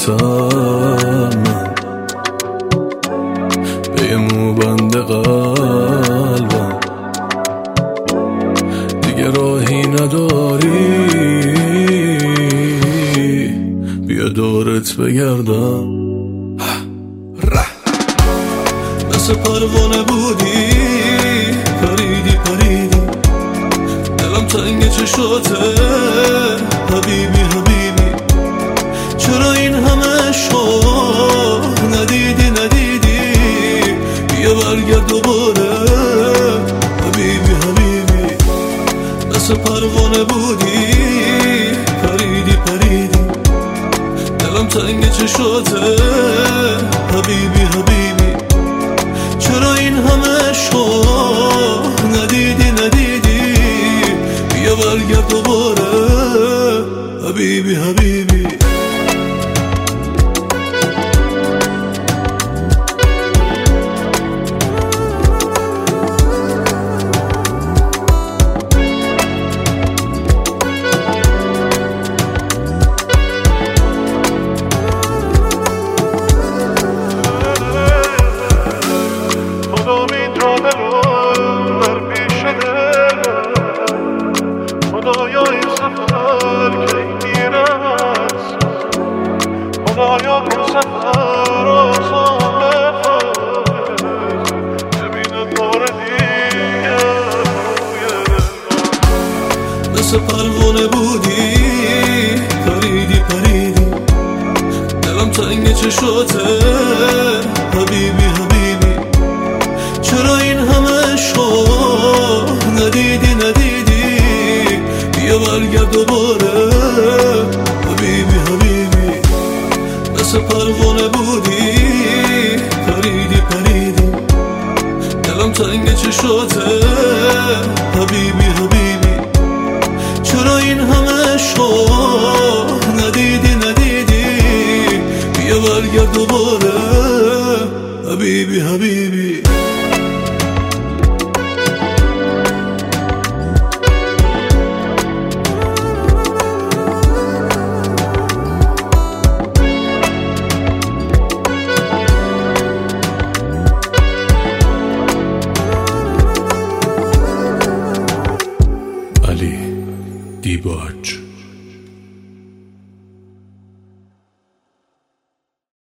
برسم به یه موبند قلبم، دیگه راهی نداری بیا دورت بگردم. مثل پروانه بودی پریدی پریدی، دلم تنگ چشاته حبیبی حبیبی، چرا این همه عشق ندیدی ندیدی، بیا برگرد دوباره حبیبی حبیبی. مثل پروانه بودی پریدی پریدی، دلم تنگ چشاته حبیبی حبیبی، چرا این همه عشق ندیدی ندیدی، بیا برگرد دوباره حبیبی حبیبی. خدایا این سفر کی میرس، خدایا این سفر آسان بفرست، ببینم بار دیگه روی دلم. مثل پروانه بودی پریدی پریدی، دلم تنگ چشاته حبیبی حبیبی، چرا این همه عشق ندیدی ندیدی، بیا برگرد دوباره حبیبی حبیبی. مثل پروانه بودی پریدی پریدی، دلم تنگ چشاته حبیبی حبیبی، چرا این همه عشق ندیدی ندیدی، بیا برگرد دوباره حبیبی حبیبی.